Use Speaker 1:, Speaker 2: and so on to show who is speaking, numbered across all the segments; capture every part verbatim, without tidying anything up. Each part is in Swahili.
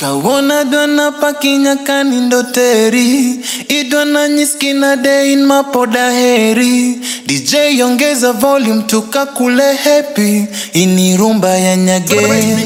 Speaker 1: Kawona dona pakinya kanindoteri idona nyiskina day in mapoda heri D J ongeza volume tukakule happy ini rumba ya nyage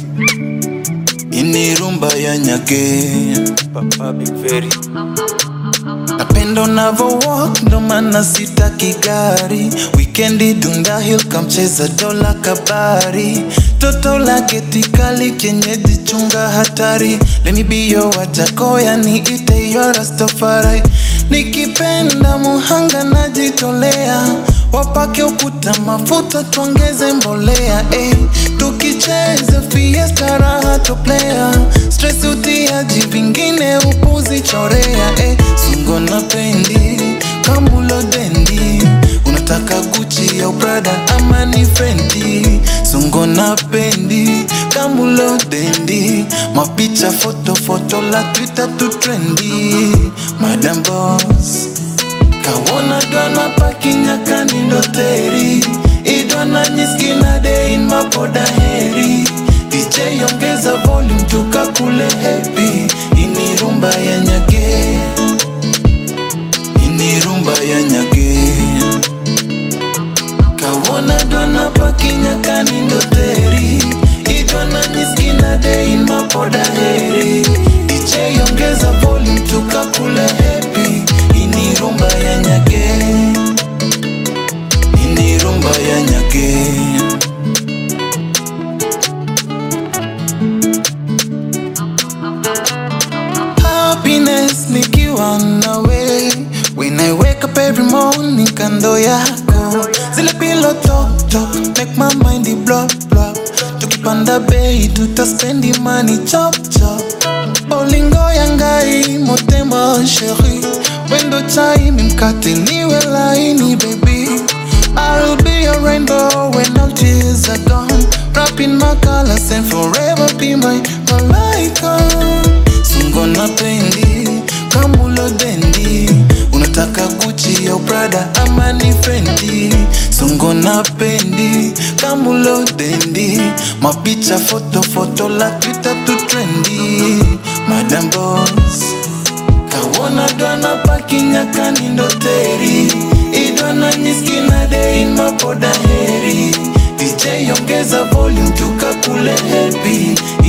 Speaker 1: ini rumba ya nyage Papa Big Very napendo navo walk ndo mana sitaki gari Weekendi Dunda Hill kamcheza dola kabari Toto la geti kali kienyeji chunga hatari Let me be your wajakoya ni ite your Rastafari Nikipenda muhanga najitolea Wapake ukuta mafuta tuongeze mbolea eh. Tukicheza fiesta raha toplea Stress utiaji vingine upuzi chorea eh. Sungo na pendi, kamulo dendi Unataka Gucci au Prada ama ni Fendi Sungo na pendi, kamulo dendi Mapicha foto foto la Twitter tu trendy Madam Boss Kawona dona pakinya kanindoteri idona nyiskina day in mapoda heri D J ongeza volume tukakule happy ini rumba ya nyage ini rumba ya nyage Kawona dona pakinya kanindoteri idona nyiskina day in mapoda heri D J ongeza volume tukakule happy ini rumba ya nyage ini rumba ya nyage Happiness nikiwa nawe when I wake up every morning kando yako zile pillow talk talk make my mind the blow blow tukipanda bei tutaspendi money chop chop Bolingo yangai motema chérie Wendo chai mimkate niwe laini baby I'll be your rainbow when all tears are gone Wrapping my colors and forever be my malaika Sungo na pendi, kamulo dendi Unataka Gucci au Prada ama ni Fendi Sungo na pendi, kamulo dendi Mapicha foto foto la Twitter tu trendy Madam Boss Kawona dona pakinya kanindoteri idona nyiskina day in mapoda heri D J ongeza volume tukakule happy